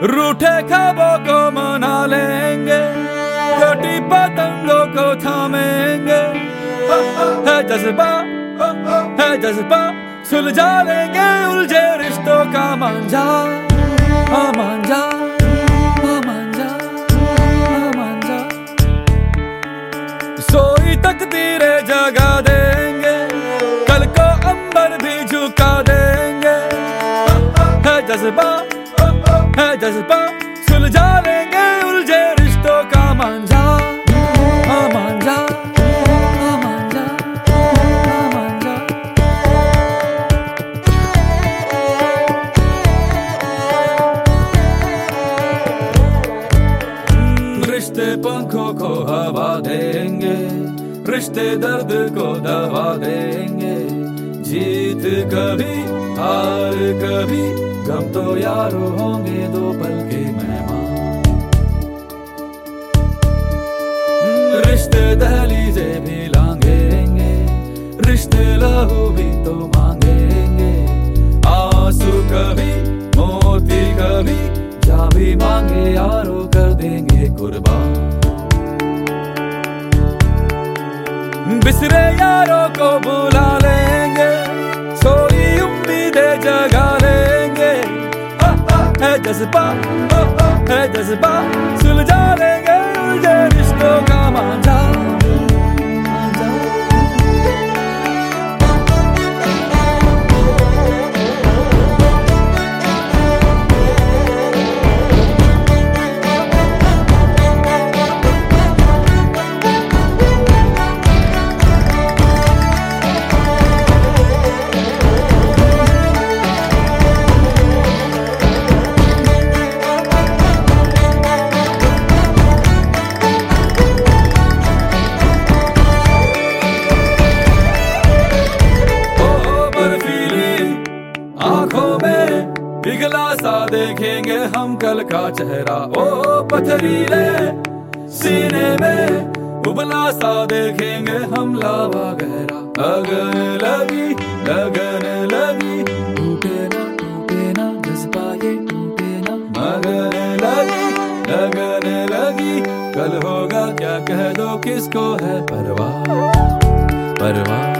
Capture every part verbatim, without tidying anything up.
रूठे ख्वाबों को मना लेंगे, कटी पतंगों को थामेंगे। है जज्बा है जज्बा, सुलझा लेंगे उलझे रिश्तों का मांझा। हाँ मांझा, हाँ मांझा, हाँ मांझा। सोई तकदीरें जगा देंगे, कल को अंबर भी झुका देंगे। है जज्बा है जज्बा, सुलझा लेंगे उलझे रिश्तों का मांझा। हाँ मांझा, हाँ मांझा, हाँ मांझा। रिश्ते पंखों को हवा देंगे, रिश्ते दर्द को दवा देंगे। जीत कभी हार कभी, गम तो यारो होंगे दो पल के मेहमान। रिश्ते दहलीजे भी लांघेंगे, रिश्ते लहू भी तो मांगेंगे। आंसू कभी मोती कभी, जा भी मांगे यारो कर देंगे कुर्बान। बिसरे यारों को बुला लेंगे, सोई उम्मीदें जगा लेंगे। है जज्बा है जज्बा, सुलझा लेंगे उलझे रिश्तों का मांझा। आंखों में पिघला सा देखेंगे हम कल का चेहरा। ओ पथरीले सीने में उबला सा देखेंगे हम लावा गहरा। लगन लगी लगन लगी, टूटे ना टूटे ना जज्बा ये टूटे ना। मगन लगी लगन लगी, कल होगा क्या कह दो किसको है परवाह परवाह।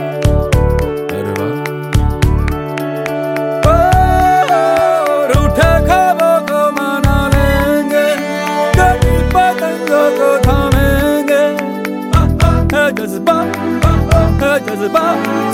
जज्बा है जज्बा,